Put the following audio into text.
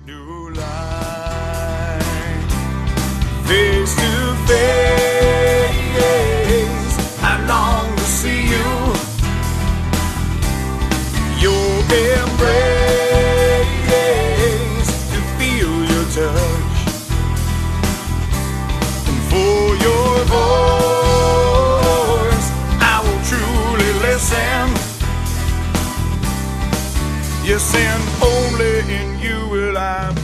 new life. Face to face, I long to see you. Your embrace, to feel your touch, and for your voice I will truly listen. Yes, and only in you will I